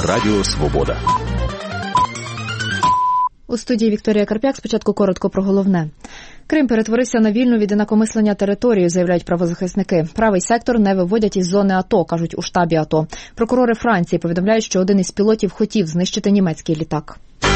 Радіо Свобода. У студії Вікторія Карп'як. Спочатку коротко про головне. Крим перетворився на вільну від інакомислення територію, заявляють правозахисники. Правий сектор не виводять із зони АТО, кажуть у штабі АТО. Прокурори Франції повідомляють, що один із пілотів хотів знищити німецький літак.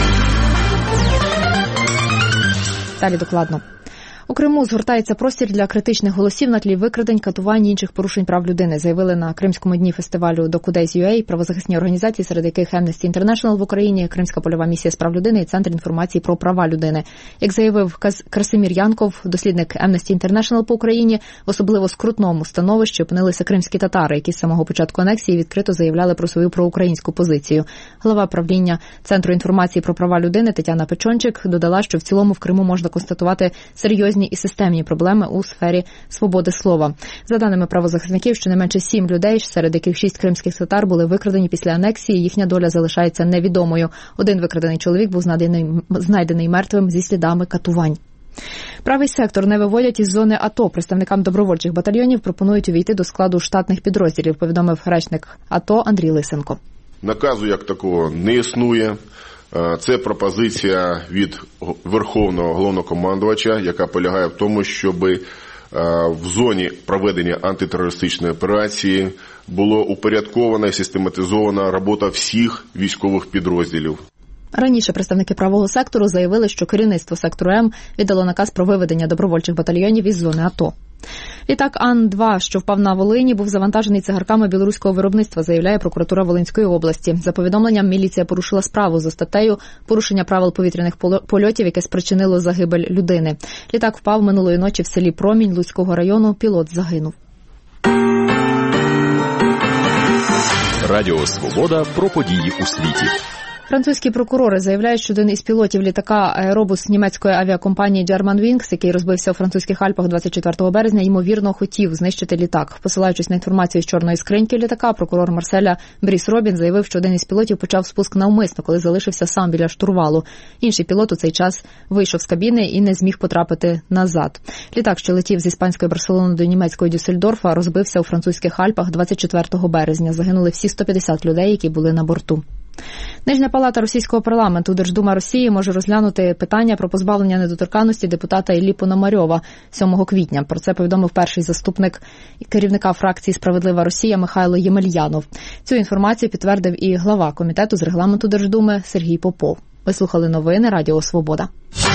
Далі докладно. У Криму згортається простір для критичних голосів на тлі викрадень, катувань і інших порушень прав людини, заявили на Кримському дні фестивалю DocuDays.ua правозахисні організації, серед яких Amnesty International в Україні, Кримська польова місія з прав людини і Центр інформації про права людини. Як заявив Красимір Янков, дослідник Amnesty International по Україні, в особливо скрутному становищі опинилися кримські татари, які з самого початку анексії відкрито заявляли про свою проукраїнську позицію. Голова правління Центру інформації про права людини Тетяна Печончик додала, що в цілому в Криму можна констатувати серйозні і системні проблеми у сфері свободи слова. За даними правозахисників, щонайменше 7 людей, серед яких 6 кримських татар, були викрадені після анексії, їхня доля залишається невідомою. Один викрадений чоловік був знайдений мертвим зі слідами катувань. Правий сектор не виводять із зони АТО. Представникам добровольчих батальйонів пропонують увійти до складу штатних підрозділів, повідомив речник АТО Андрій Лисенко. Наказу як такого не існує. Це пропозиція від Верховного Головнокомандувача, яка полягає в тому, щоб в зоні проведення антитерористичної операції було упорядкована і систематизована робота всіх військових підрозділів. Раніше представники правого сектору заявили, що керівництво сектору М віддало наказ про виведення добровольчих батальйонів із зони АТО. Літак Ан-2, що впав на Волині, був завантажений цигарками білоруського виробництва, заявляє прокуратура Волинської області. За повідомленням, міліція порушила справу за статтею «Порушення правил повітряних польотів, яке спричинило загибель людини». Літак впав минулої ночі в селі Промінь Луцького району, пілот загинув. Радіо Свобода про події у світі. Французькі прокурори заявляють, що один із пілотів літака аеробус німецької авіакомпанії Germanwings, який розбився у французьких Альпах 24 березня, ймовірно, хотів знищити літак. Посилаючись на інформацію з чорної скриньки літака, прокурор Марселя Бріс Робін заявив, що один із пілотів почав спуск навмисно, коли залишився сам біля штурвалу. Інший пілот у цей час вийшов з кабіни і не зміг потрапити назад. Літак, що летів з іспанської Барселони до німецької Дюссельдорфа, розбився у французьких Альпах 24 березня. Загинули всі 150 людей, які були на борту. Нижня палата російського парламенту Держдума Росії може розглянути питання про позбавлення недоторканності депутата Іллі Пономарьова 7 квітня. Про це повідомив перший заступник керівника фракції «Справедлива Росія» Михайло Ємельянов. Цю інформацію підтвердив і глава комітету з регламенту Держдуми Сергій Попов. Ви слухали новини Радіо Свобода.